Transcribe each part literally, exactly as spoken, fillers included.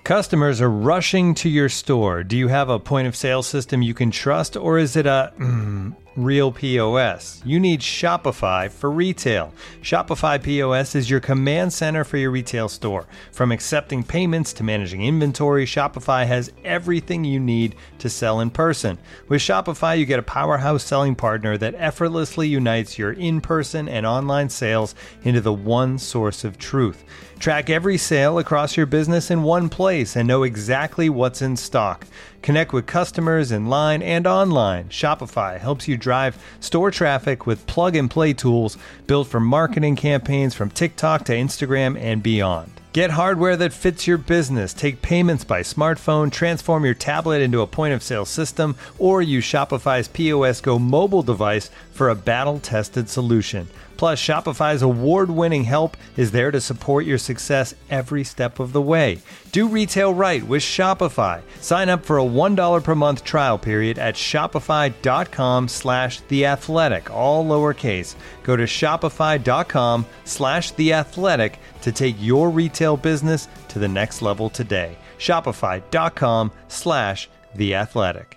Customers are rushing to your store. Do you have a point of sale system you can trust, or is it a mm, real P O S? You need Shopify for retail. Shopify P O S is your command center for your retail store. From accepting payments to managing inventory, Shopify has everything you need to sell in person. With Shopify, you get a powerhouse selling partner that effortlessly unites your in-person and online sales into the one source of truth. Track every sale across your business in one place and know exactly what's in stock. Connect with customers in line and online. Shopify helps you drive store traffic with plug-and-play tools built for marketing campaigns from TikTok to Instagram and beyond. Get hardware that fits your business. Take payments by smartphone, transform your tablet into a point-of-sale system, or use Shopify's P O S Go mobile device for a battle-tested solution. Plus, Shopify's award-winning help is there to support your success every step of the way. Do retail right with Shopify. Sign up for a one dollar per month trial period at shopify.com slash theathletic, all lowercase. Go to shopify.com slash theathletic to take your retail business to the next level today. Shopify.com slash theathletic.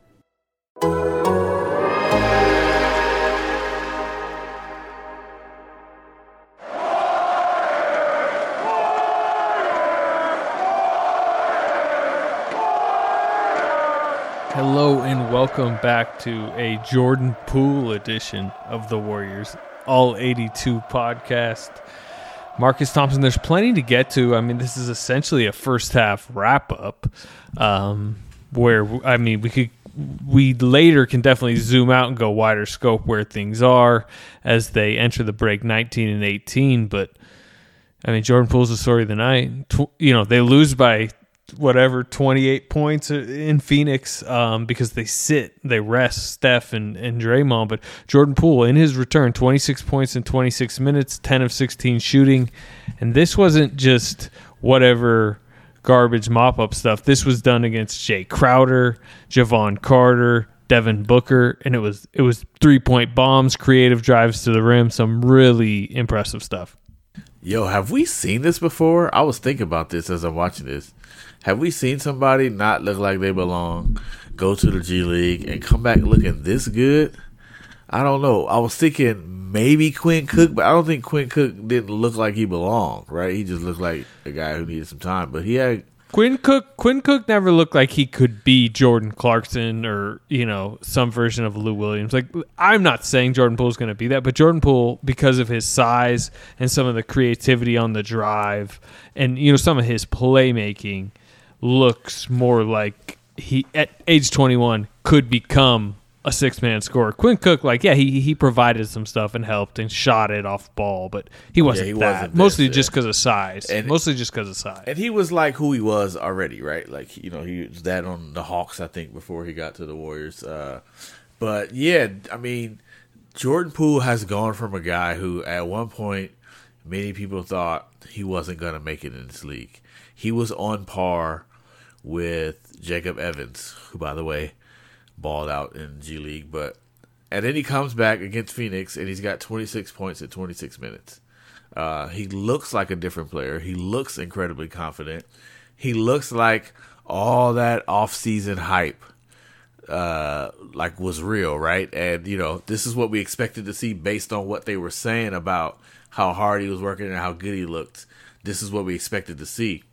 Hello and welcome back to a Jordan Poole edition of the Warriors All eighty-two podcast. Marcus Thompson, there's plenty to get to. I mean, this is essentially a first half wrap up um, where, I mean, we could, we later can definitely zoom out and go wider scope where things are as they enter the break nineteen and eighteen. But I mean, Jordan Poole's the story of the night. Tw- you know, they lose by whatever, twenty-eight points in Phoenix um, because they sit, they rest Steph and, and Draymond. But Jordan Poole, in his return, twenty-six points in twenty-six minutes, ten of sixteen shooting. And this wasn't just whatever garbage mop-up stuff. This was done against Jay Crowder, Javon Carter, Devin Booker, and it was it was three-point bombs, creative drives to the rim, some really impressive stuff. Yo, have we seen this before? I was thinking about this as I'm watching this. Have we seen somebody not look like they belong, go to the G League, and come back looking this good? I don't know. I was thinking maybe Quinn Cook, but I don't think Quinn Cook didn't look like he belonged, right? He just looked like a guy who needed some time. But he had... Quinn Cook Quinn Cook never looked like he could be Jordan Clarkson or, you know, some version of Lou Williams. Like, I'm not saying Jordan Poole's going to be that, but Jordan Poole, because of his size and some of the creativity on the drive and, you know, some of his playmaking, looks more like he, at age twenty-one, could become a six-man scorer. Quinn Cook, like, yeah, he he provided some stuff and helped and shot it off ball, but he wasn't yeah, he that. Wasn't this, Mostly yeah. just because of size. And, Mostly just because of size. And he was like who he was already, right? Like, you know, he was that on the Hawks, I think, before he got to the Warriors. Uh, but, yeah, I mean, Jordan Poole has gone from a guy who, at one point, many people thought he wasn't going to make it in this league. He was on par with Jacob Evans, who, by the way, balled out in G League. But and then he comes back against Phoenix, and he's got twenty-six points in twenty-six minutes. Uh, he looks like a different player. He looks incredibly confident. He looks like all that offseason hype uh, like was real, right? And, you know, this is what we expected to see based on what they were saying about how hard he was working and how good he looked. This is what we expected to see.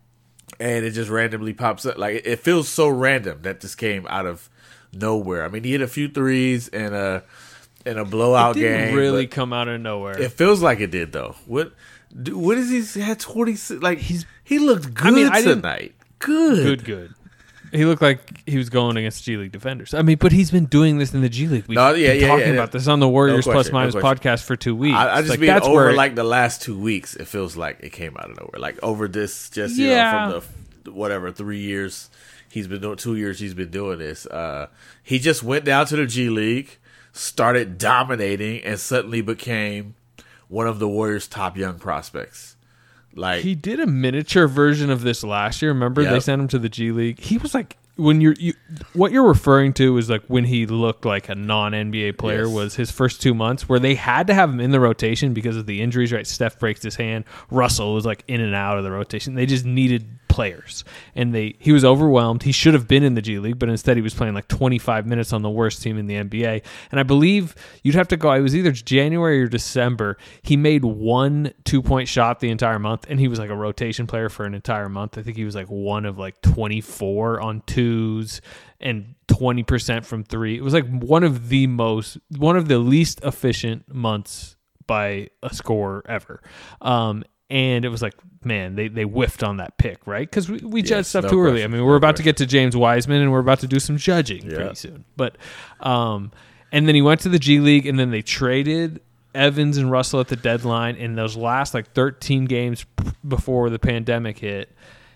And it just randomly pops up. Like, it feels so random that this came out of nowhere. I mean, he hit a few threes and a in a blowout it didn't game. Really come out of nowhere. It feels like it did though. What? What is he? He had twenty. Like he's he looked good I mean, I tonight. Good, good, good. He looked like he was going against G League defenders. I mean, but he's been doing this in the G League. We've no, yeah, been yeah, talking yeah, about this on the Warriors no Plus Minus no podcast for two weeks. I, I just like, mean that's over where it, like the last two weeks. It feels like it came out of nowhere. Like over this, just you yeah. know, from the whatever three years he's been doing, two years he's been doing this. Uh, he just went down to the G League, started dominating, and suddenly became one of the Warriors' top young prospects. Like he did a miniature version of this last year. Remember, yep. They sent him to the G League. He was like. When you're you, what you're referring to is like when he looked like a non-N B A player yes. was his first two months where they had to have him in the rotation because of the injuries. Right, Steph breaks his hand. Russell was like in and out of the rotation. They just needed players. And they he was overwhelmed. He should have been in the G League, but instead he was playing like twenty-five minutes on the worst team in the N B A. And I believe you'd have to go, it was either January or December. He made one two-point shot the entire month, and he was like a rotation player for an entire month. I think he was like one of like twenty-four on twos and twenty percent from three. It was like one of the most, one of the least efficient months by a scorer ever. Um, and it was like, man, they, they whiffed on that pick, right? Because we, we yes, judge stuff no too early. question, I mean, we're no about question. to get to James Wiseman, and we're about to do some judging yeah. pretty soon. But, um, and then he went to the G League, and then they traded Evans and Russell at the deadline. In those last like thirteen games before the pandemic hit,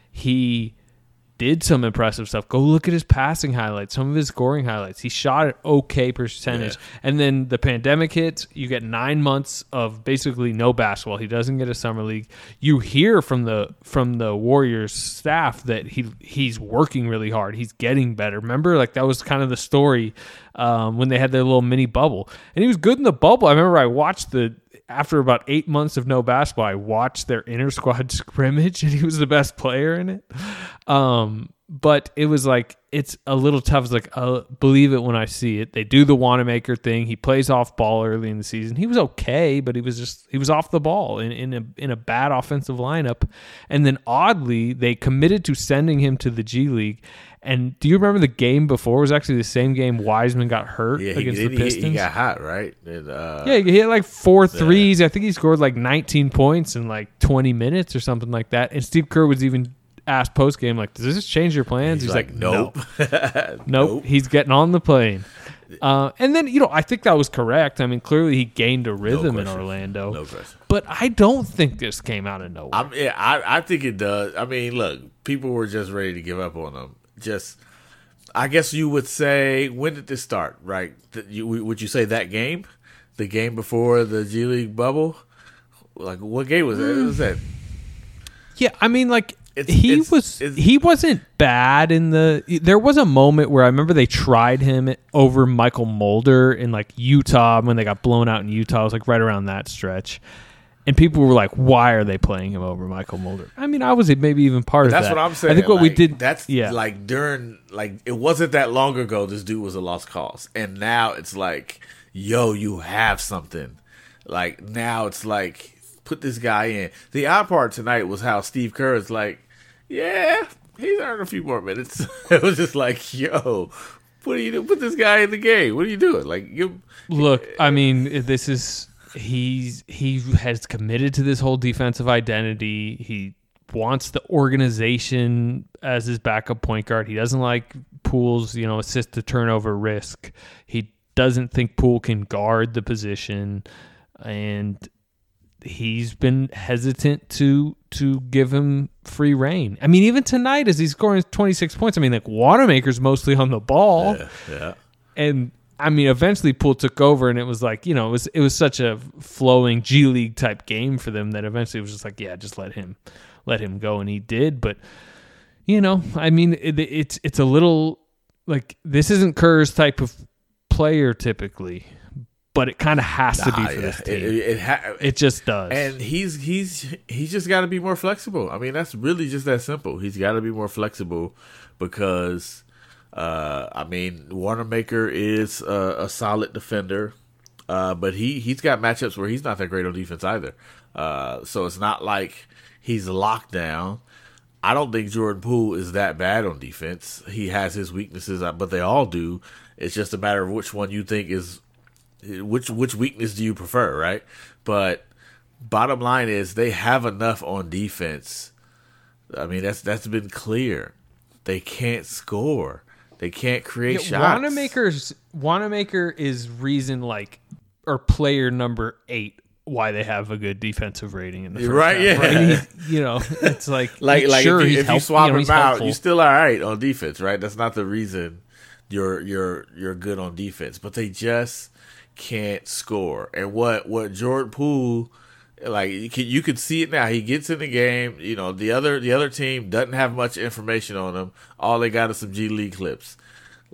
he did some impressive stuff. Go look at his passing highlights, some of his scoring highlights. He shot an okay percentage. Yeah. And then the pandemic hits. You get nine months of basically no basketball. He doesn't get a summer league. You hear from the from the Warriors staff that he he's working really hard. He's getting better. Remember, like that was kind of the story um, when they had their little mini bubble. And he was good in the bubble. I remember I watched the after about eight months of no basketball, I watched their inter-squad scrimmage, and he was the best player in it. Um, but it was like, it's a little tough. It's like, I'll believe it when I see it. They do the Wanamaker thing. He plays off ball early in the season. He was okay, but he was just, he was off the ball in, in a in a bad offensive lineup. And then oddly, they committed to sending him to the G League. And do you remember the game before? It was actually the same game Wiseman got hurt Yeah, he, against he, the Pistons. he got hot, right? And, uh, Yeah, he hit like four threes. Yeah. I think he scored like nineteen points in like twenty minutes or something like that. And Steve Kerr was even asked post game, like, "Does this change your plans?" He's, He's like, like, "Nope, nope. nope." He's getting on the plane. Uh, and then you know, I think that was correct. I mean, clearly he gained a rhythm no in Orlando. No question. But I don't think this came out of nowhere. I'm, yeah, I, I think it does. I mean, look, people were just ready to give up on him. Just. I guess you would say, when did this start, right? You, would you say that game? The game before the G League bubble? Like, what game was that? Mm. What was that? Yeah, I mean, like, it's, he it's, was it's, he wasn't bad in the... There was a moment where I remember they tried him over Michael Mulder in, like, Utah when they got blown out in Utah. It was, like, right around that stretch. And people were like, why are they playing him over Michael Mulder? I mean, I was maybe even part that's of that. That's what I'm saying. I think what like, we did... That's yeah. like during... Like, it wasn't that long ago this dude was a lost cause. And now it's like, yo, you have something. Like, now it's like, put this guy in. The odd part tonight was how Steve Kerr is like, yeah, he's earned a few more minutes. It was just like, yo, what are you doing? Put this guy in the game. What are you doing? Like, you... Look, I mean, this is... He's he has committed to this whole defensive identity. He wants the organization as his backup point guard. He doesn't like Poole's, you know, assist to turnover risk. He doesn't think Poole can guard the position, and he's been hesitant to to give him free reign. I mean, even tonight as he's scoring twenty-six points, I mean, like Wanamaker's mostly on the ball, yeah, yeah. and. I mean, eventually Poole took over, and it was like, you know, it was it was such a flowing G League type game for them that eventually it was just like, yeah, just let him let him go, and he did. But you know, I mean, it, it's it's a little like this isn't Kerr's type of player typically, but it kind of has nah, to be for yeah. this team. It, it, it, ha- it just does, and he's he's he's just got to be more flexible. I mean, that's really just that simple. He's got to be more flexible because. Uh, I mean, Wanamaker is a, a solid defender, uh, but he, he's got matchups where he's not that great on defense either. Uh, so it's not like he's locked down. I don't think Jordan Poole is that bad on defense. He has his weaknesses, but they all do. It's just a matter of which one you think is which which weakness do you prefer, right? But bottom line is they have enough on defense. I mean, that's that's been clear. They can't score. They can't create yeah, shots. Wanamaker's Wanamaker is reason like or player number eight why they have a good defensive rating in the first right, half. Yeah, right? He, you know, it's like like like sure if you, he's if help, you swap you know, him out, helpful. you're still all right on defense, right? That's not the reason you're you're you're good on defense, but they just can't score. And what what Jordan Poole. Like you can, you can see it now. He gets in the game. You know the other the other team doesn't have much information on him. All they got is some G League clips. Like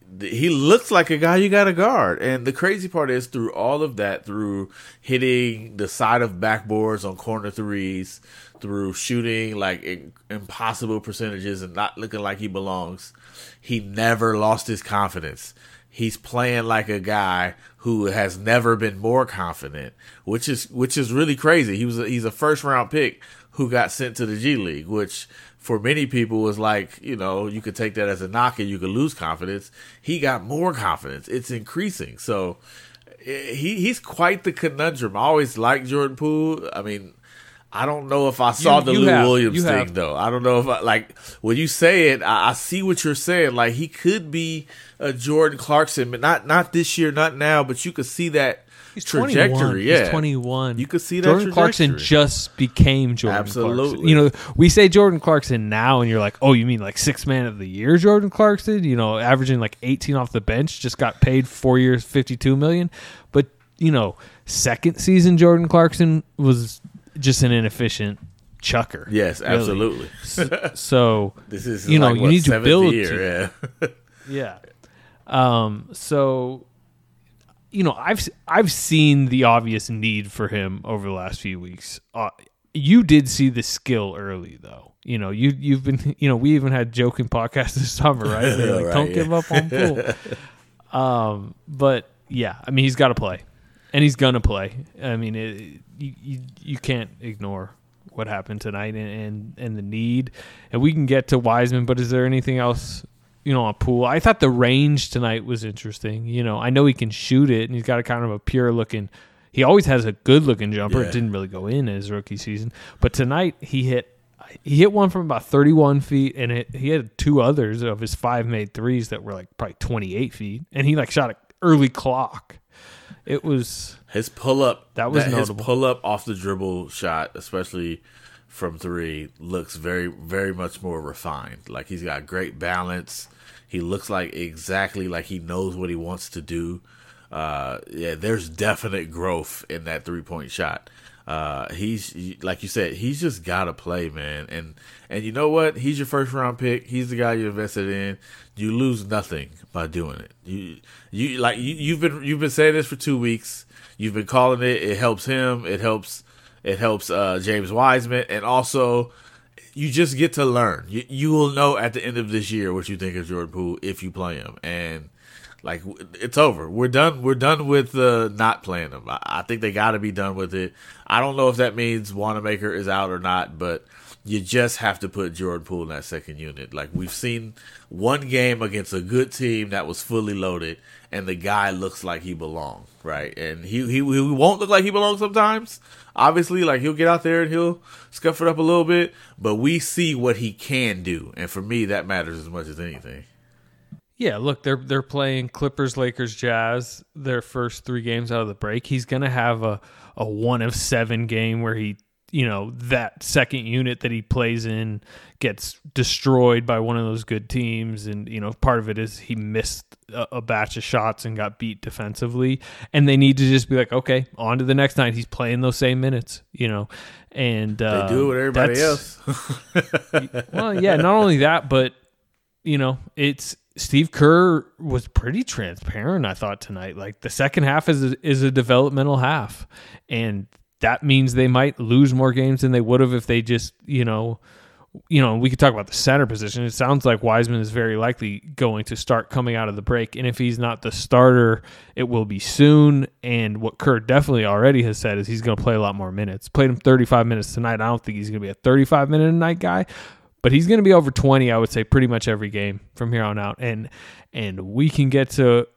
he looks like a guy you got to guard. And the crazy part is, through all of that, through hitting the side of backboards on corner threes, through shooting like impossible percentages and not looking like he belongs, he never lost his confidence. He's playing like a guy who has never been more confident, which is which is really crazy. He was a, he's a first round pick who got sent to the G League, which for many people was like, you know, you could take that as a knock and you could lose confidence. He got more confidence. It's increasing. So he he's quite the conundrum. I always liked Jordan Poole. I mean, I don't know if I saw You- the you Lou have- Williams you thing have. though. I don't know if I, like when you say it, I, I see what you're saying. Like he could be a Jordan Clarkson, but not not this year, not now. But you could see that He's trajectory. twenty-one. Yeah, He's twenty-one. You could see that Jordan Clarkson trajectory. just became Jordan Absolutely. Clarkson. You know, we say Jordan Clarkson now, and you're like, oh, you mean like six man of the year Jordan Clarkson? You know, averaging like eighteen off the bench, just got paid four years, fifty-two million. But you know, second season Jordan Clarkson was just an inefficient chucker. Yes, really. absolutely. So, so This is you know, like, you what, need to seventh build year, to yeah. Yeah. Um, so, you know, I've I've seen the obvious need for him over the last few weeks. Uh, you did see the skill early, though. You know, you you've been, you know, we even had joking podcasts this summer, right? They're like, Right, don't yeah. give up on Poole. um, but yeah, I mean, he's got to play, and he's gonna play. I mean, it, you, you you can't ignore what happened tonight and, and and the need. And we can get to Wiseman, but is there anything else? You know, on Poole, I thought the range tonight was interesting. You know, I know he can shoot it, and he's got a kind of a pure looking. He always has a good looking jumper. Yeah. It didn't really go in his rookie season, but tonight he hit he hit one from about thirty-one feet, and it, he had two others of his five made threes that were like probably twenty-eight feet, and he like shot an early clock. It was His pull up, That was his notable. pull up off the dribble shot, especially from three, looks very, very much more refined. Like he's got great balance. He looks like exactly like he knows what he wants to do. Uh, yeah, there's definite growth in that three point shot. Uh, he's like you said, he's just got to play, man. And and you know what? He's your first round pick. He's the guy you invested in. You lose nothing by doing it. You you like you, you've been you've been saying this for two weeks. You've been calling it. It helps him. It helps. It helps uh, James Wiseman, and also you just get to learn. You you will know at the end of this year what you think of Jordan Poole if you play him, and like it's over. We're done. We're done with uh, not playing him. I, I think they got to be done with it. I don't know if that means Wanamaker is out or not, but you just have to put Jordan Poole in that second unit. Like we've seen one game against a good team that was fully loaded, and the guy looks like he belongs, right? And he he, he won't look like he belongs sometimes. Obviously, like he'll get out there and he'll scuff it up a little bit, but we see what he can do, and for me, that matters as much as anything. Yeah, look, they're they're playing Clippers, Lakers, Jazz, their first three games out of the break. He's going to have a, a one of seven game where he, you know, that second unit that he plays in gets destroyed by one of those good teams. And, you know, part of it is he missed a, a batch of shots and got beat defensively. And they need to just be like, okay, on to the next night. He's playing those same minutes, you know. And uh, They do it with everybody that's- else. Well, yeah, not only that, but, you know, it's Steve Kerr was pretty transparent, I thought, tonight. Like the second half is a, is a developmental half, and that means they might lose more games than they would have if they just, you know, you know, we could talk about the center position. It sounds like Wiseman is very likely going to start coming out of the break, and if he's not the starter, it will be soon. And what Kerr definitely already has said is he's going to play a lot more minutes. Played him thirty-five minutes tonight. I don't think he's going to be a thirty-five minute a night guy, but he's going to be over twenty, I would say, pretty much every game from here on out. And and we can get to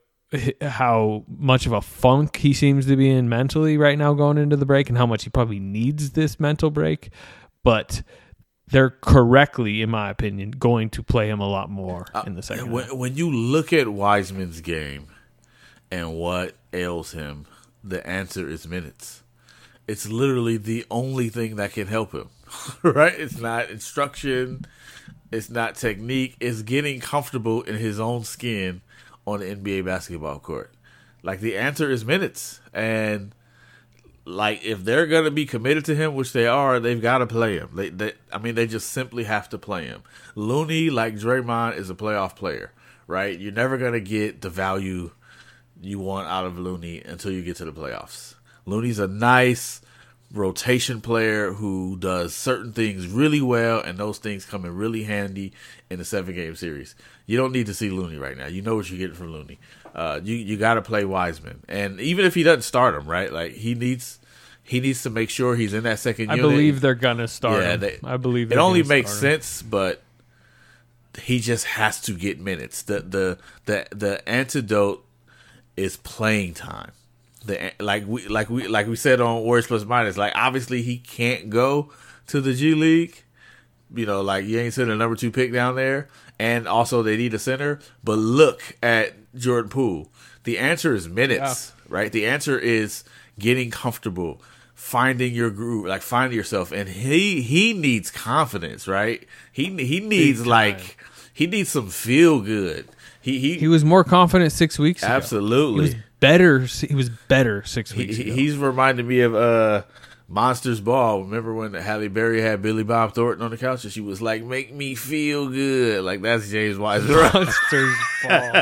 how much of a funk he seems to be in mentally right now going into the break and how much he probably needs this mental break. But they're correctly, in my opinion, going to play him a lot more in the second when, half. when you look at Wiseman's game and what ails him, the answer is minutes. It's literally the only thing that can help him, right? It's not instruction. It's not technique. It's getting comfortable in his own skin on the N B A basketball court. Like the answer is minutes. And like if they're going to be committed to him, which they are, they've got to play him. They, they, I mean, they just simply have to play him. Looney, like Draymond, is a playoff player, right? You're never going to get the value you want out of Looney until you get to the playoffs. Looney's a nice rotation player who does certain things really well, and those things come in really handy in a seven-game series. You don't need to see Looney right now. You know what you're getting from Looney. Uh, you you got to play Wiseman, and even if he doesn't start him, right? Like he needs he needs to make sure he's in that second I unit. believe they're gonna start Yeah, him. they, I believe it they're only gonna makes start him. sense, but he just has to get minutes. The the the the antidote is playing time. The like we like we like we said on Warriors Plus Minus. Like obviously he can't go to the G League. You know, like you ain't sending a number two pick down there, and also they need a center. But look at Jordan Poole. The answer is minutes, yeah. right? The answer is getting comfortable, finding your groove, like finding yourself. And he he needs confidence, right? He he needs like he needs some feel good. He he he was more confident six weeks ago. Absolutely. He was better. He was better six weeks he, ago. He's reminded me of uh, Monsters Ball. Remember when Halle Berry had Billy Bob Thornton on the couch and she was like, "Make me feel good." Like that's James Wiseman. Monsters Ball.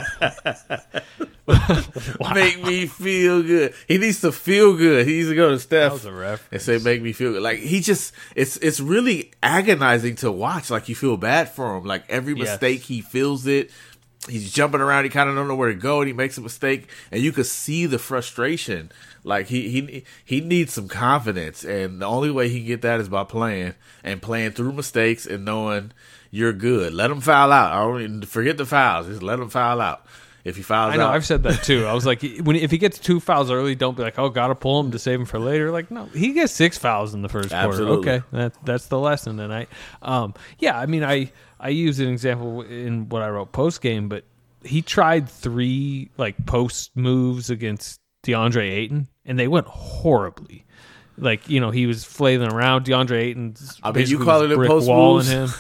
Wow. Make me feel good. He needs to feel good. He needs to go to Steph and say, "Make me feel good." Like he just, it's it's really agonizing to watch. Like you feel bad for him. Like every mistake, yes. he feels it. He's jumping around. He kind of don't know where to go, and he makes a mistake, and you could see the frustration. Like he he he needs some confidence, and the only way he can get that is by playing and playing through mistakes and knowing you're good. Let him foul out. I don't even forget the fouls. Just let him foul out. If he fouls, I know. out, I've said that too. I was like, when if he gets two fouls early, don't be like, oh, gotta pull him to save him for later. Like, no, he gets six fouls in the first Absolutely. quarter. Okay, that that's the lesson tonight. Um, yeah, I mean, I I used an example in what I wrote post game, but he tried three like post moves against DeAndre Ayton, and they went horribly. Like, you know, he was flailing around. DeAndre Ayton's I mean, you call it a brick post wall moves? in him.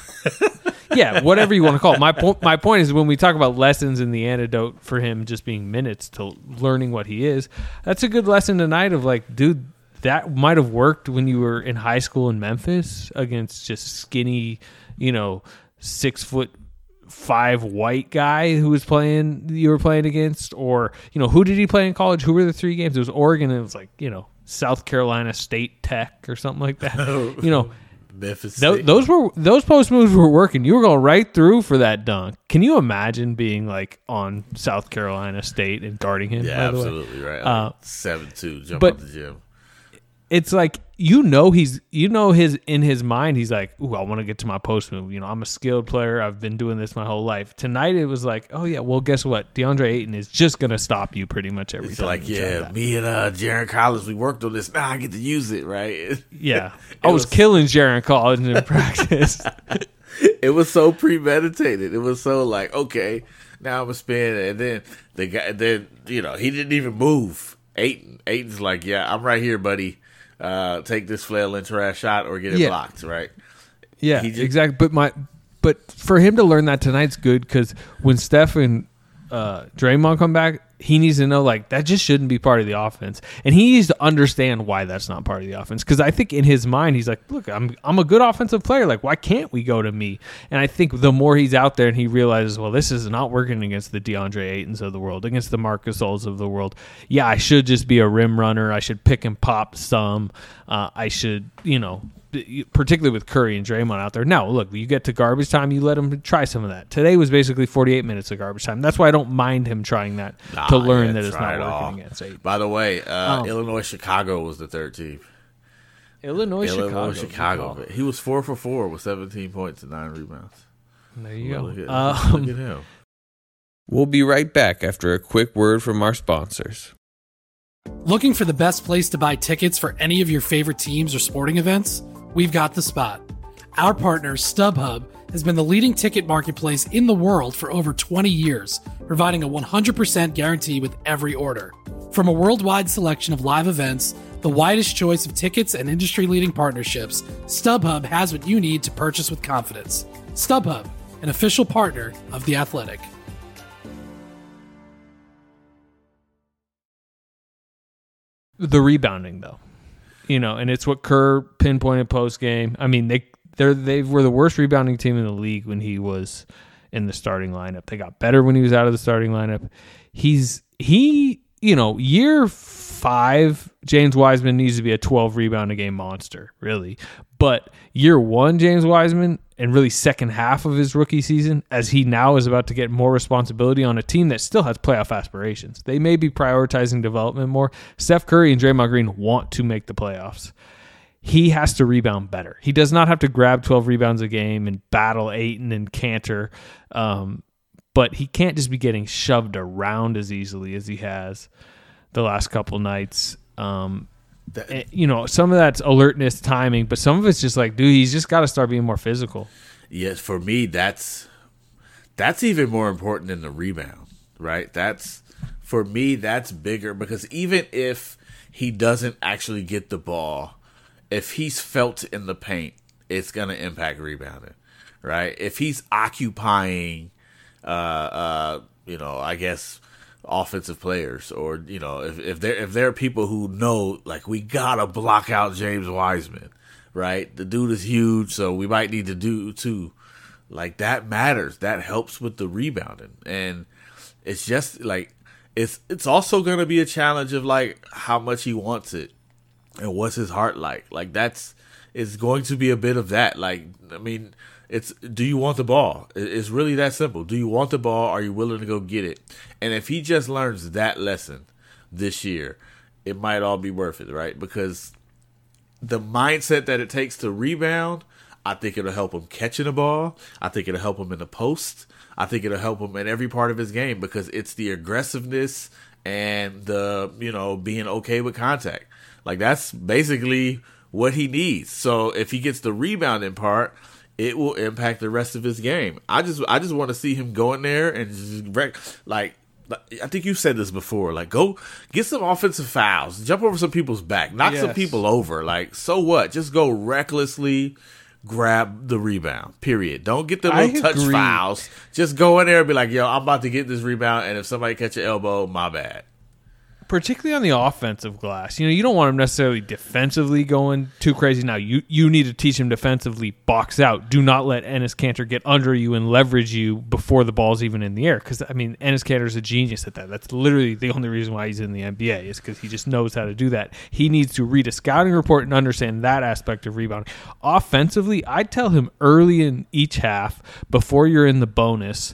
Yeah, whatever you want to call it. My point, my point is when we talk about lessons in the antidote for him just being minutes to learning what he is, that's a good lesson tonight of like, dude, that might have worked when you were in high school in Memphis against just skinny, you know, six foot five white guy who was playing you were playing against, or, you know, who did he play in college? Who were the three games? It was Oregon, and it was like, you know, South Carolina State Tech or something like that. You know, Memphis Th- those were those post moves were working. You were going right through for that dunk. Can you imagine being like on South Carolina State and guarding him? Yeah, by the absolutely way? right. Uh, Like seven two, jump but- out the gym. It's like, you know, he's you know his in his mind he's like, ooh, I want to get to my post move. You know, I'm a skilled player. I've been doing this my whole life. Tonight it was like, oh yeah, well guess what? DeAndre Ayton is just gonna stop you pretty much every It's time. like, you try yeah, that. me and uh, Jaron Collins, we worked on this. Now I get to use it, right? Yeah, I was, was killing Jaron Collins in practice. It was so premeditated. It was so like, okay, now I'm a spin, and then the guy, then you know, he didn't even move. Ayton, Ayton's like, yeah, I'm right here, buddy. Uh, take this flail and trash shot or get it Yeah. blocked, right? Yeah, He just- exactly. But my, but for him to learn that tonight's good, because when Steph and uh, Draymond come back, he needs to know like that just shouldn't be part of the offense, and he needs to understand why that's not part of the offense. Because I think in his mind he's like, look, I'm I'm a good offensive player. Like, why can't we go to me? And I think the more he's out there and he realizes, well, this is not working against the DeAndre Aytons of the world, against the Marc Gasols of the world. Yeah, I should just be a rim runner. I should pick and pop some. Uh, I should, you know. Particularly with Curry and Draymond out there. Now, look, you get to garbage time, you let him try some of that. Today was basically forty-eight minutes of garbage time. That's why I don't mind him trying that Nah, to learn yeah, that it's try not it working all. against eight. By the way, uh, Um, Illinois Chicago was the third team. Illinois, Illinois Chicago. Chicago. He was four for four with seventeen points and nine rebounds. There you Well, go. Look at, Um, look at him. We'll be right back after a quick word from our sponsors. Looking for the best place to buy tickets for any of your favorite teams or sporting events? We've got the spot. Our partner, StubHub, has been the leading ticket marketplace in the world for over twenty years, providing a one hundred percent guarantee with every order. From a worldwide selection of live events, the widest choice of tickets, and industry-leading partnerships, StubHub has what you need to purchase with confidence. StubHub, an official partner of The Athletic. The rebounding, though, you know, and it's what Kerr pinpointed post game. I mean, they they they were the worst rebounding team in the league when he was in the starting lineup. They got better when he was out of the starting lineup. He's he, you know, year five, James Wiseman needs to be a twelve rebound a game monster, really. But year one, James Wiseman, and really second half of his rookie season, as he now is about to get more responsibility on a team that still has playoff aspirations. They may be prioritizing development more. Steph Curry and Draymond Green want to make the playoffs. He has to rebound better. He does not have to grab twelve rebounds a game and battle Ayton and Cantor, um, but he can't just be getting shoved around as easily as he has the last couple nights. Um, That, and, you know, some of that's alertness, timing, but some of it's just like, dude, he's just got to start being more physical. yes, for me, that's that's even more important than the rebound, right? That's for me, that's bigger because even if he doesn't actually get the ball, if he's felt in the paint, it's going to impact rebounding, right? If he's occupying, uh, uh, you know, I guess offensive players, or you know, if if there if there are people who know, like, we gotta block out James Wiseman, right? The dude is huge, so we might need to do too. Like, that matters. That helps with the rebounding, and it's just like it's it's also going to be a challenge of like how much he wants it and what's his heart like. Like, that's it's going to be a bit of that. Like, I mean, it's do you want the ball? It's really that simple. Do you want the ball? Are you willing to go get it? And if he just learns that lesson this year, it might all be worth it, right? Because the mindset that it takes to rebound, I think it'll help him catching the ball. I think it'll help him in the post. I think it'll help him in every part of his game because it's the aggressiveness and the, you know, being okay with contact. Like, that's basically what he needs. So if he gets the rebounding part, it will impact the rest of his game. I just I just want to see him go in there and just wreck. Like, I think you said this before. Like, go get some offensive fouls, jump over some people's back, knock Yes. some people over. Like, so what? Just go recklessly grab the rebound, period. Don't get the I little touch agree. fouls. Just go in there and be like, yo, I'm about to get this rebound, and if somebody catch your elbow, my bad. Particularly on the offensive glass. You know, you don't want him necessarily defensively going too crazy. Now, you, you need to teach him defensively, box out. Do not let Enes Kanter get under you and leverage you before the ball's even in the air. Because, I mean, Enes Kanter is a genius at that. That's literally the only reason why he's in the N B A is because he just knows how to do that. He needs to read a scouting report and understand that aspect of rebounding. Offensively, I'd tell him early in each half, before you're in the bonus,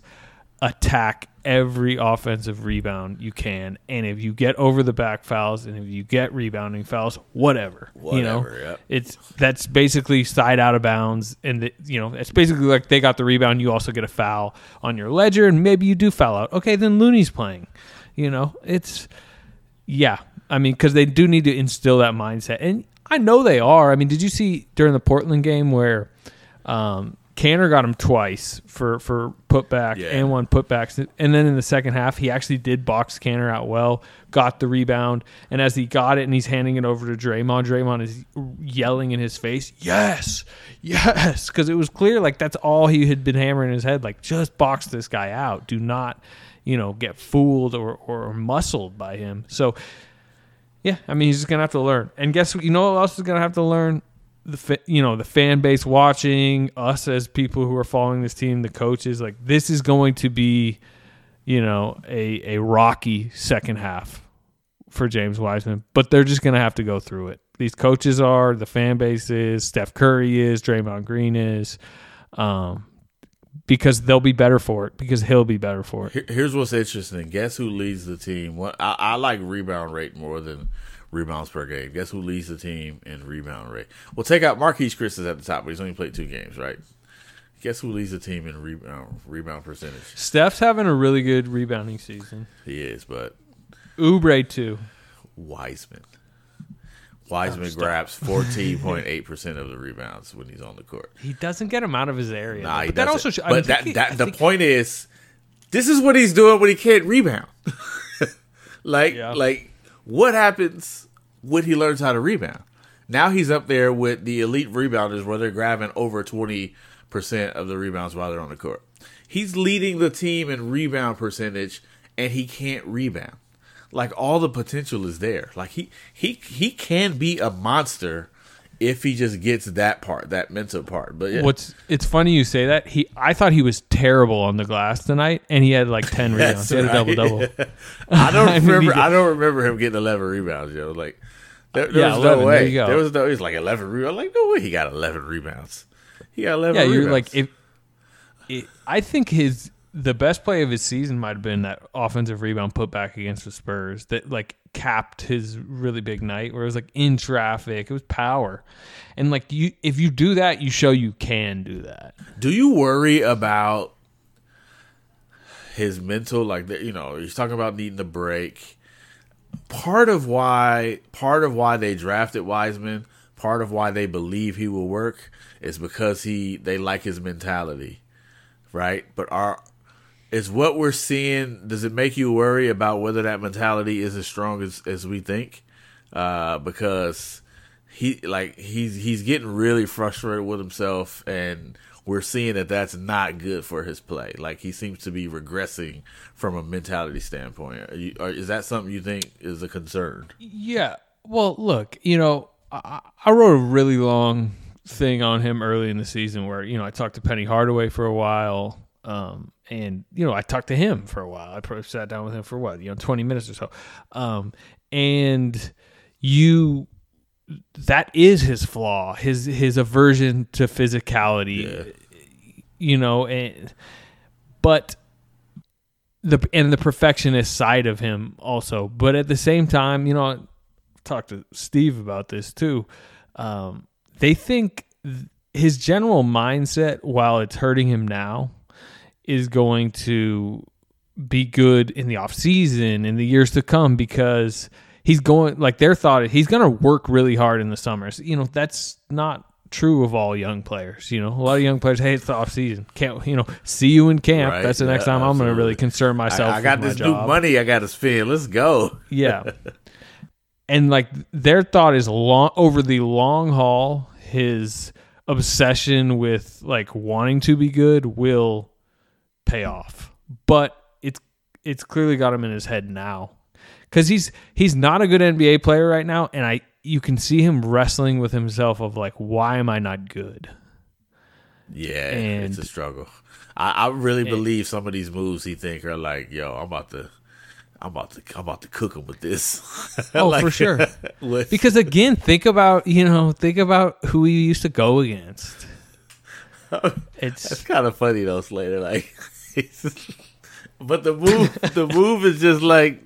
attack every offensive rebound you can, and if you get over the back fouls and if you get rebounding fouls, whatever, Whatever, you know, yep. it's that's basically side out of bounds, and the, you know, it's basically like they got the rebound, you also get a foul on your ledger, and maybe you do foul out. Okay, then Looney's playing. You know, it's yeah. I mean, because they do need to instill that mindset, and I know they are. I mean, did you see during the Portland game where um, Kanter got him twice for, for putback Yeah. and one putbacks. And then in the second half, he actually did box Kanter out well, got the rebound. And as he got it and he's handing it over to Draymond, Draymond is yelling in his face, yes, yes. Because it was clear, like, that's all he had been hammering in his head. Like, just box this guy out. Do not, you know, get fooled or, or muscled by him. So, yeah, I mean, he's just going to have to learn. And guess what? You know what else is going to have to learn? The fa- you know the fan base watching, us as people who are following this team, the coaches. Like, this is going to be, you know, a a rocky second half for James Wiseman, but they're just going to have to go through it. These coaches are, the fan base is, Steph Curry is, Draymond Green is, um, because they'll be better for it. Because he'll be better for it. Here- Here's what's interesting. Guess who leads the team? What I, I like rebound rate more than rebounds per game. Guess who leads the team in rebound rate? Well, take out Marquise Chris is at the top, but he's only played two games, right? Guess who leads the team in rebound rebound percentage? Steph's having a really good rebounding season. He is, but Oubre too. Wiseman. Wiseman Oh, stop. grabs fourteen point eight percent of the rebounds when he's on the court. He doesn't get him out of his area. Nah, though. he but that doesn't. also, sh- but I'm that, thinking- that I the think- point is, this is what he's doing when he can't rebound. like, Yeah. like what happens when he learns how to rebound? Now he's up there with the elite rebounders where they're grabbing over twenty percent of the rebounds while they're on the court. He's leading the team in rebound percentage, and he can't rebound. Like, all the potential is there. Like, he he he can be a monster if he just gets that part, that mental part. But yeah. What's it's funny you say that. He I thought he was terrible on the glass tonight, and he had like ten rebounds. He had a double double. I don't I mean, remember. he- I don't remember him getting eleven rebounds. Yo, like there, there Yeah, was eleven, no there way. you go. There was no. He's like eleven rebounds. Like no way he got eleven rebounds. He got eleven. Yeah, rebounds. you're like if. It, I think his the best play of his season might have been that offensive rebound put back against the Spurs that like capped his really big night where it was like in traffic. It was power, and like you, if you do that, you show you can do that. Do you worry about his mental? Like, you know, he's talking about needing a break. Part of why, part of why they drafted Wiseman, part of why they believe he will work, is because he they like his mentality, right? But are is what we're seeing? Does it make you worry about whether that mentality is as strong as, as we think? Uh, because he like he's he's getting really frustrated with himself, and we're seeing that that's not good for his play. Like he seems to be regressing from a mentality standpoint. Are you, are, is that something you think is a concern? Yeah. Well, look, you know, I, I wrote a really long thing on him early in the season where, you know, I talked to Penny Hardaway for a while. Um, and, you know, I talked to him for a while. I probably sat down with him for what, you know, twenty minutes or so. Um, and you, that is his flaw, his, his aversion to physicality, yeah. you know, and, but the, and the perfectionist side of him also, but at the same time, you know, I talked to Steve about this too. Um, they think th- his general mindset, while it's hurting him now, is going to be good in the off season in the years to come because he's going like their thought he's going to work really hard in the summers. You know, that's not true of all young players. You know, a lot of young players, hey, it's the off season. Can't, you know, see you in camp. Right, That's the next yeah, time I'm going to really absolutely. concern myself I, I got with this my new job. money I got to spend. Let's go. Yeah. And like their thought is long over the long haul, his obsession with like wanting to be good will pay off. But it's it's clearly got him in his head now. Cuz he's he's not a good N B A player right now, and I you can see him wrestling with himself of like, why am I not good? Yeah, And- it's a struggle. I, I really and- believe some of these moves he think are like, yo, I'm about to I'm about to I'm about to cook him with this. Oh, Like, for sure. with- Because again, think about, you know, think about who he used to go against. It's It's kind of funny though, Slater. Like, it's- but the move, the move is just like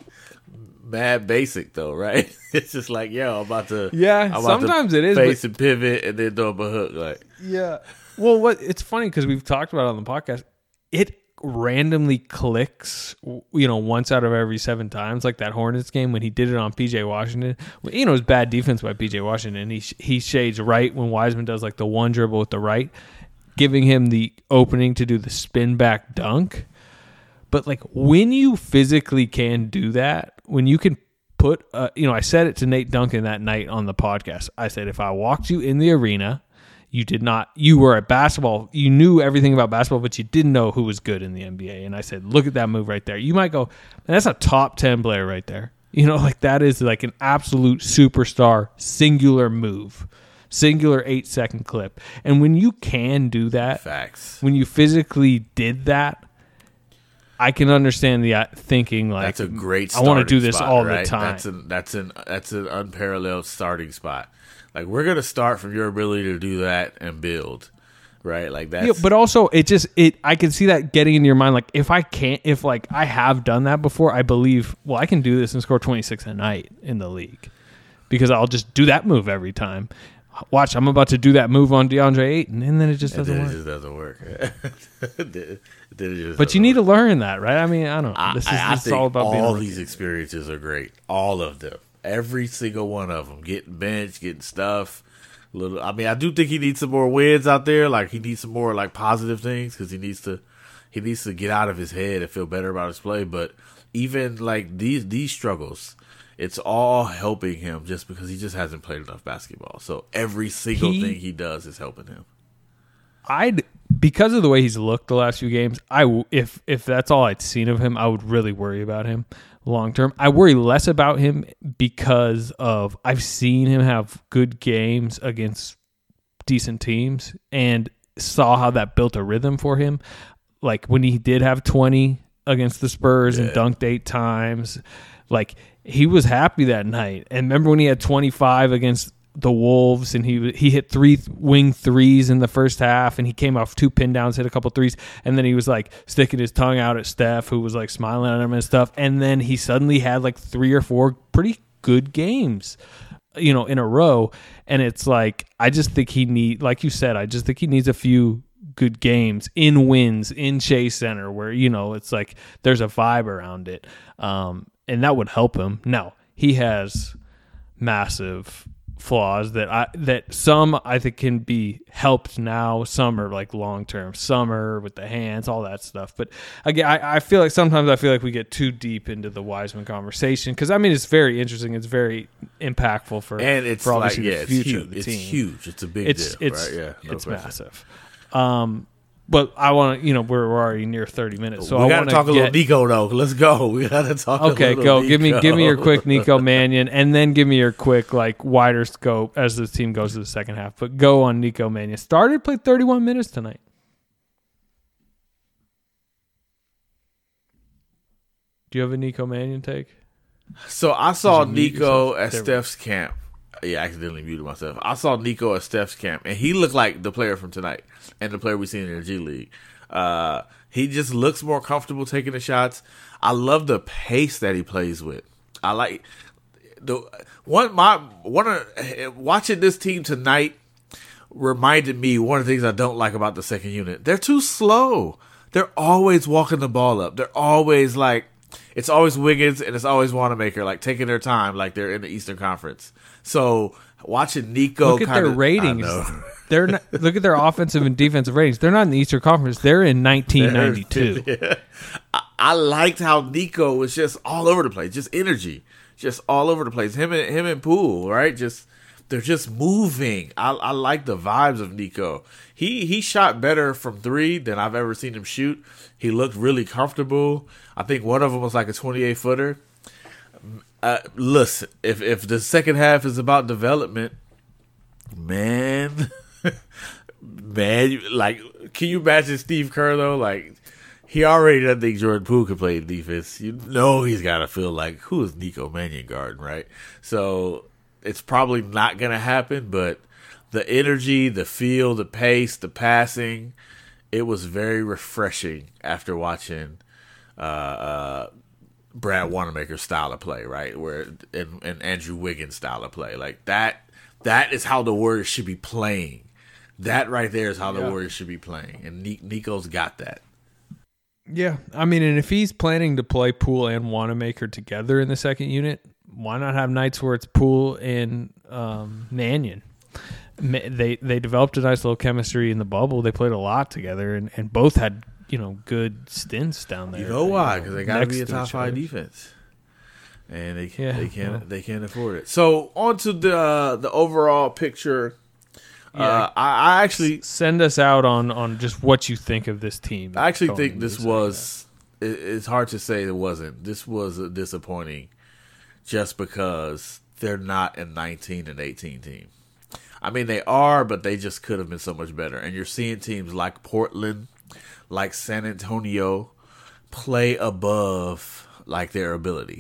mad basic though, right? It's just like, yo, I'm about to, Yeah, I'm about to sometimes it is, face and pivot and then throw up a hook. Like, yeah. Well, what it's funny because we've talked about it on the podcast. It randomly clicks, you know, once out of every seven times, like that Hornets game when he did it on P J Washington. You know, it was bad defense by P J Washington. He he shades right when Wiseman does like the one dribble with the right, giving him the opening to do the spin back dunk. But like when you physically can do that, when you can put, uh, you know, I said it to Nate Duncan that night on the podcast. I said, if I walked you in the arena, you did not, you were at basketball, you knew everything about basketball, but you didn't know who was good in the N B A. And I said, look at that move right there. You might go, that's a top ten player right there. You know, like that is like an absolute superstar, singular move, singular eight second clip. And when you can do that, facts. when you physically did that, I can understand the uh, thinking like That's a great. I want to do starting this spot, all right? the time. That's an that's an that's an unparalleled starting spot. Like we're gonna start from your ability to do that and build, right? Like that's. Yeah, but also it just it I can see that getting in your mind like if I can't if like I have done that before, I believe well I can do this and score twenty-six a night in the league because I'll just do that move every time. Watch, I'm about to do that move on DeAndre Ayton, and then it just and doesn't then work. it just doesn't work. Then it just But you doesn't need to work. learn that, right? I mean, I don't know. I, This is, I, I this is think all about being a all rookie. these experiences are great. All of them. Every single one of them. Getting benched, getting stuff. Little. I mean, I do think he needs some more wins out there. Like he needs some more like positive things because he needs to. He needs to get out of his head and feel better about his play. But even like these these struggles, it's all helping him just because he just hasn't played enough basketball. So every single He- thing he does is helping him. I'd because of the way he's looked the last few games. I w- if if that's all I'd seen of him, I would really worry about him. long term. I worry less about him because of I've seen him have good games against decent teams and saw how that built a rhythm for him. Like when he did have twenty against the Spurs yeah. and dunked eight times, like he was happy that night. And remember when he had twenty-five against the Wolves and he he hit three wing threes in the first half and he came off two pin downs, hit a couple threes, and then he was like sticking his tongue out at Steph, who was like smiling at him and stuff. And then he suddenly had like three or four pretty good games, you know, in a row. And it's like, I just think he need, like you said, I just think he needs a few good games in wins in Chase Center where, you know, it's like there's a vibe around it. Um, and that would help him. Now, he has massive flaws that I that some I think can be helped now. Some are like long term. Some are with the hands, all that stuff. But again, I, I feel like sometimes I feel like we get too deep into the Wiseman conversation because I mean it's very interesting. It's very impactful for and it's for like obviously yeah, the it's future huge. of the It's team. huge. It's a big It's deal, it's right? Yeah, no it's question. massive. Um, But I want to, you know, we're, we're already near thirty minutes, so we I gotta want to talk get, a little Nico though. Let's go. We gotta talk. Okay, a little go. Nico. Give me, give me your quick Nico Mannion, and then give me your quick, like, wider scope as the team goes to the second half. But go on Nico Mannion. Started, played thirty-one minutes tonight. Do you have a Nico Mannion take? So I saw Did you mute Nico yourself? at There we Steph's camp. Yeah, I accidentally muted myself. I saw Nico at Steph's camp, and he looked like the player from tonight and the player we seen in the G League. Uh, he just looks more comfortable taking the shots. I love the pace that he plays with. I like the one. My one of watching this team tonight reminded me one of the things I don't like about the second unit. They're too slow. They're always walking the ball up. They're always like it's always Wiggins and it's always Wanamaker, like taking their time, like they're in the Eastern Conference. So watching Nico, Look at kinda, their ratings. I know. They're not, look at their offensive and defensive ratings. They're not in the Eastern Conference. They're in nineteen ninety-two. Yeah. I, I liked how Nico was just all over the place, just energy, just all over the place. Him and him and Poole, right? Just they're just moving. I, I like the vibes of Nico. He he shot better from three than I've ever seen him shoot. He looked really comfortable. I think one of them was like a twenty-eight footer. Uh, listen, if if the second half is about development, man. Man, you, like, can you imagine Steve Kerr though? Like, he already doesn't think Jordan Poole can play defense. You know, he's got to feel like, who is Nico Mannion guarding, right? So it's probably not going to happen. But the energy, the feel, the pace, the passing, it was very refreshing after watching uh, uh, Brad Wanamaker's style of play, right? Where and, and Andrew Wiggins' style of play, like that. That is how the Warriors should be playing. That right there is how the yeah. Warriors should be playing, and Nico's got that. Yeah, I mean, and if he's planning to play Poole and Wanamaker together in the second unit, why not have nights where it's Poole and um, Mannion? They they developed a nice little chemistry in the bubble. They played a lot together, and, and both had you know good stints down there. You know why? Because they got to be a next to top each five other. defense, and they Yeah, they can't well. they can't afford it. So on to the uh, the overall picture. Yeah. Uh, I, I actually Send us out on, on just what you think of this team. I actually going think into this the second was. It, it's hard to say it wasn't. This was a disappointing, just because they're not a nineteen and eighteen team. I mean, they are, but they just could have been so much better. And you're seeing teams like Portland, like San Antonio, play above like their ability.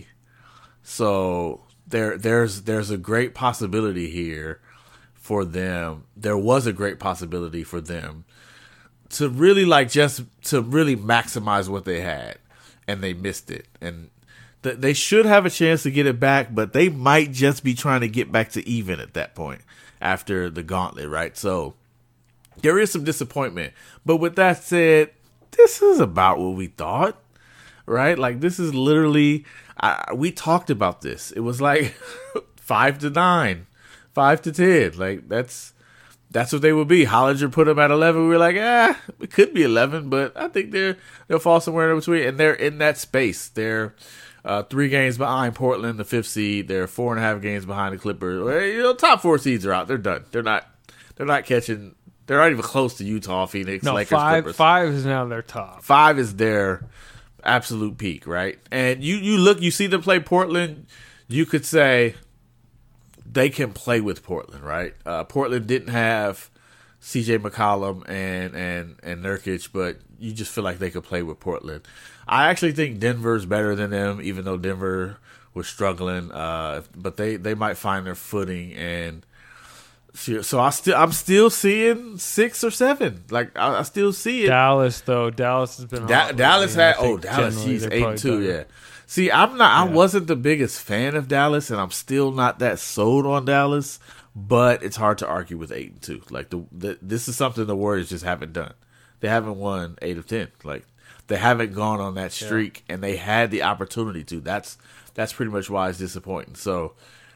So there, there's there's a great possibility here for them. There was a great possibility for them to really like just to really maximize what they had, and they missed it. And th- they should have a chance to get it back, but they might just be trying to get back to even at that point after the gauntlet, right? So there is some disappointment. But with that said, this is about what we thought, right? Like this is literally, I, we talked about this. It was like five to nine, five to ten. Like that's that's what they would be. Hollinger put them at eleven. We were like, ah, it could be eleven, but I think they're they'll fall somewhere in between. And they're in that space. They're uh, three games behind Portland, the fifth seed. They're four and a half games behind the Clippers. Well, you know, top four seeds are out. They're done. They're not. They're not catching. They're not even close to Utah, Phoenix, No, Lakers, five Clippers. five is now their top. Five is their absolute peak, right? And you, you look, you see them play Portland, you could say they can play with Portland, right? Uh, Portland didn't have C J McCollum and, and, and Nurkic, but you just feel like they could play with Portland. I actually think Denver's better than them, even though Denver was struggling. Uh, but they, they might find their footing, and so I still I'm still seeing six or seven. Like I, I still see it. Dallas though, Dallas has been Da- hot Dallas lately, had I think oh Dallas, generally he's they're eight probably and two. better. Yeah. See, I'm not. I Yeah. wasn't the biggest fan of Dallas, and I'm still not that sold on Dallas. But it's hard to argue with eight and two. Like the, the this is something the Warriors just haven't done. They haven't won eight of ten. Like they haven't gone on that streak, yeah. and they had the opportunity to. That's that's pretty much why it's disappointing. So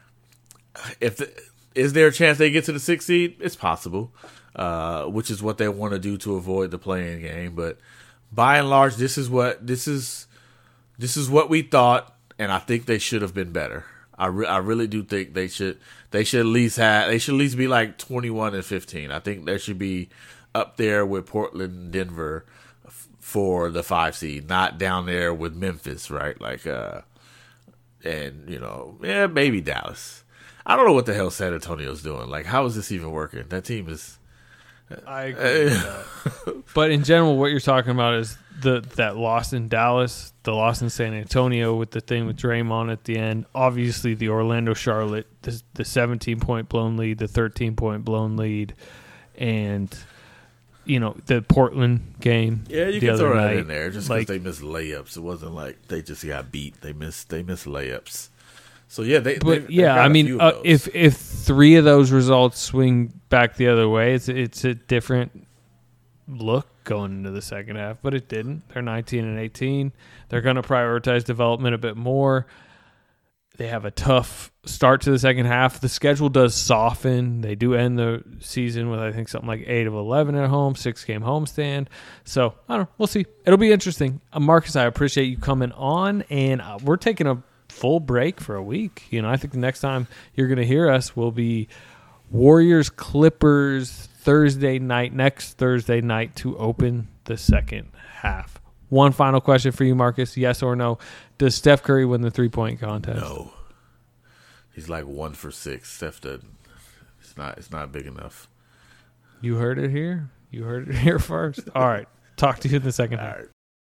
if the, is there a chance they get to the sixth seed? It's possible, uh, which is what they want to do to avoid the play-in game. But by and large, this is what this is. This is what we thought, and I think they should have been better. I, re- I really do think they should. They should at least have. They should at least be like twenty-one and fifteen. I think they should be up there with Portland, and Denver f- for the five seed, not down there with Memphis, right? Like, uh, and you know, yeah, maybe Dallas. I don't know what the hell San Antonio's doing. Like, how is this even working? That team is. I agree with that. But in general, what you're talking about is the that loss in Dallas, the loss in San Antonio with the thing with Draymond at the end. Obviously, the Orlando Charlotte, the, the seventeen-point blown lead, the thirteen-point blown lead, and you know the Portland game. Yeah, you the can other throw that night. in there just because Like, they missed layups. It wasn't like they just got beat. They missed. They missed layups. So yeah, they. But they've- they've yeah, got I a mean, few of uh, those. if if three of those results swing back the other way, it's it's a different look going into the second half. But it didn't. They're nineteen and eighteen. They're going to prioritize development a bit more. They have a tough start to the second half. The schedule does soften. They do end the season with I think something like eight of eleven at home, six game homestand. So I don't know. We'll see. It'll be interesting. Uh, Marcus, I appreciate you coming on, and uh, we're taking a full break for a week. You know, I think the next time you're going to hear us will be Warriors Clippers Thursday night, next Thursday night to open the second half. One final question for you, Marcus. Yes or no? Does Steph Curry win the three-point contest? No, he's like one for six. Steph doesn't. It's not. It's not big enough. You heard it here. You heard it here first. All right. Talk to you in the second All half. right.